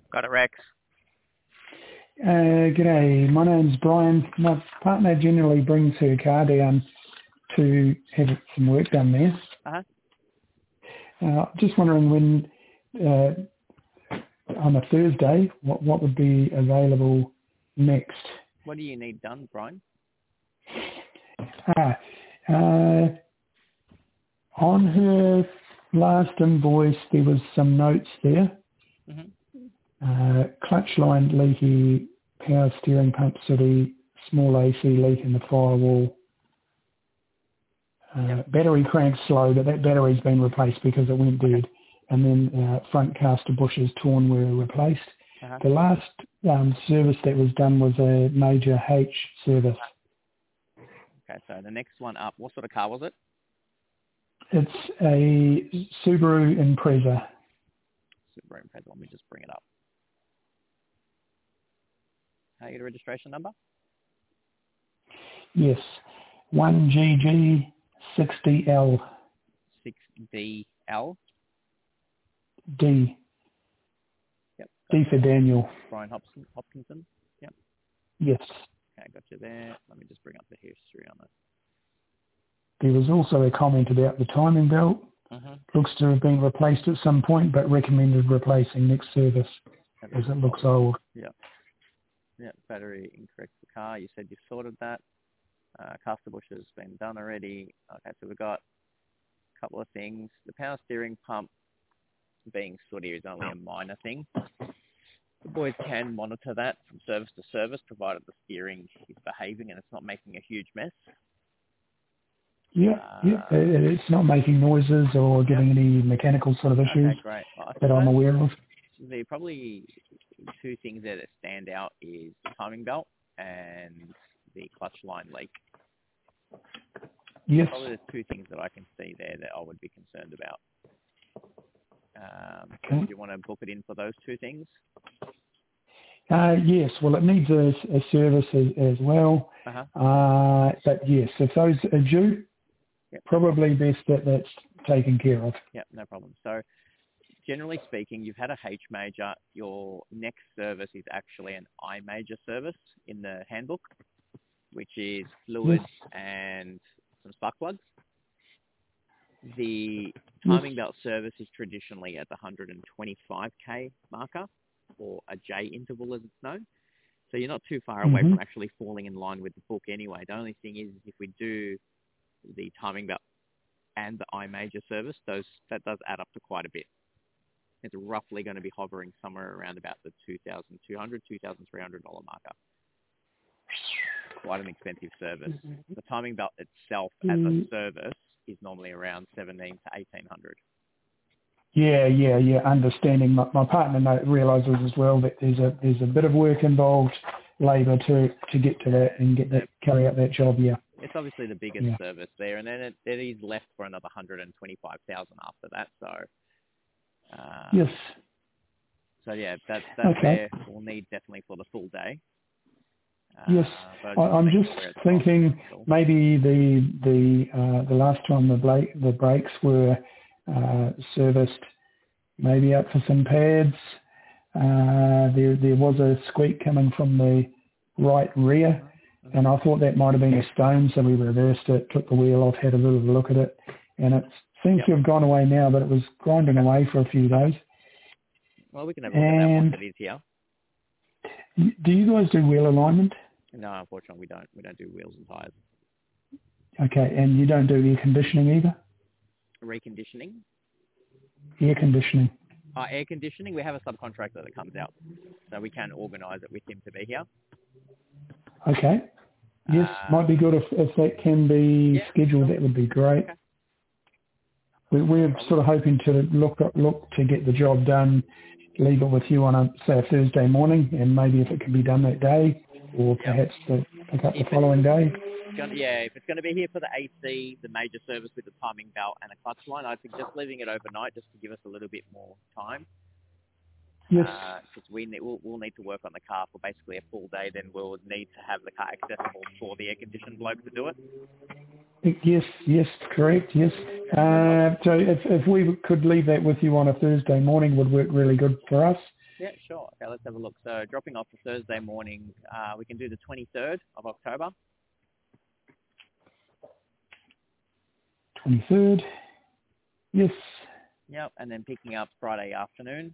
Got it, Rex. G'day, my name's Brian. My partner generally brings her car down to have some work done there. Just wondering when, on a Thursday, what would be available next? What do you need done, Brian? On her last invoice, there was some notes there. Clutch line leaky, power steering pump sooty, small AC leak in the firewall. Battery crank slow, but that battery's been replaced because it went dead. And then front caster bushes torn were replaced. The last service that was done was a major H service. Okay, so the next one up, what sort of car was it? It's a Subaru Impreza. Subaru Impreza, let me just bring it up. Can I get a registration number? Yes, 1GG60L. 6DL? D. Yep. D for Daniel. Brian Hopkinson? Yep. Yes. Okay, got you there. Let me just bring up the history on it. There was also a comment about the timing belt. Looks to have been replaced at some point, but recommended replacing next service as it looks old. Yeah. Yeah, battery incorrect for car. You said you sorted that. Caster bush has been done already. Okay, so we've got a couple of things. The power steering pump being sooty is only a minor thing. The boys can monitor that from service to service, provided the steering is behaving and it's not making a huge mess. It's not making noises or getting any mechanical sort of issues that I'm aware of. The probably two things that stand out is the timing belt and the clutch line leak. Yes. Probably the two things that I can see there that I would be concerned about. Do you want to book it in for those two things? Yes, well, it needs a service as well. But yes, if those are due, probably best that that's taken care of. Yeah, no problem. So, generally speaking, you've had a H major. Your next service is actually an I major service in the handbook, which is fluids and some spark plugs. The timing belt service is traditionally at the 125k marker, or a J interval as it's known. So you're not too far away from actually falling in line with the book anyway. The only thing is if we do the timing belt and the I major service, that does add up to quite a bit. It's roughly going to be hovering somewhere around about the $2,200, $2,300 marker. Quite an expensive service. The timing belt itself as a service is normally around $1,700 to $1,800. Yeah. Understanding. My partner realises as well that there's a bit of work involved, labour to get to that and carry out that job. Yeah. It's obviously the biggest service there, and then it is left for another $125,000 after that. So. Yes. So yeah, that's there. We'll need definitely for the full day. Yes, I'm just thinking maybe the last time the brakes were serviced, maybe up for some pads. There was a squeak coming from the right rear, and I thought that might have been a stone, so we reversed it, took the wheel off, had a little look at it, and it seems to have gone away now, but it was grinding away for a few days. Well, we can have a look at that once it is here. Do you guys do wheel alignment? No, unfortunately, we don't. We don't do wheels and tyres. Okay, and you don't do air conditioning either? Reconditioning? Air conditioning. Air conditioning, we have a subcontractor that comes out, so we can organise it with him to be here. Okay. Yes, might be good if that can be scheduled. That would be great. Okay. We're sort of hoping to look to get the job done, leave it with you on a Thursday morning, and maybe if it can be done that day, or perhaps pick up the following day. If it's going to be here for the AC, the major service with the timing belt and a clutch line, I think just leaving it overnight just to give us a little bit more time. Yes. Because we'll need to work on the car for basically a full day, then we'll need to have the car accessible for the air-conditioned bloke to do it. Yes, correct, yes. So if we could leave that with you on a Thursday morning would work really good for us. Yeah, sure. Okay, let's have a look. So dropping off for Thursday morning, we can do the 23rd of October. 23rd. Yes. Yep, and then picking up Friday afternoon.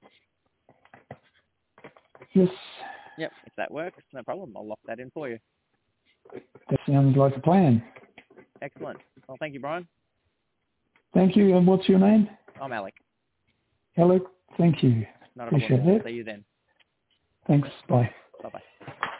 Yes. Yep, if that works, no problem. I'll lock that in for you. That sounds like a plan. Excellent. Well, thank you, Brian. Thank you. And what's your name? I'm Alec. Alec. Thank you. Not a Appreciate problem. that. See you then. Thanks. Bye. Bye-bye.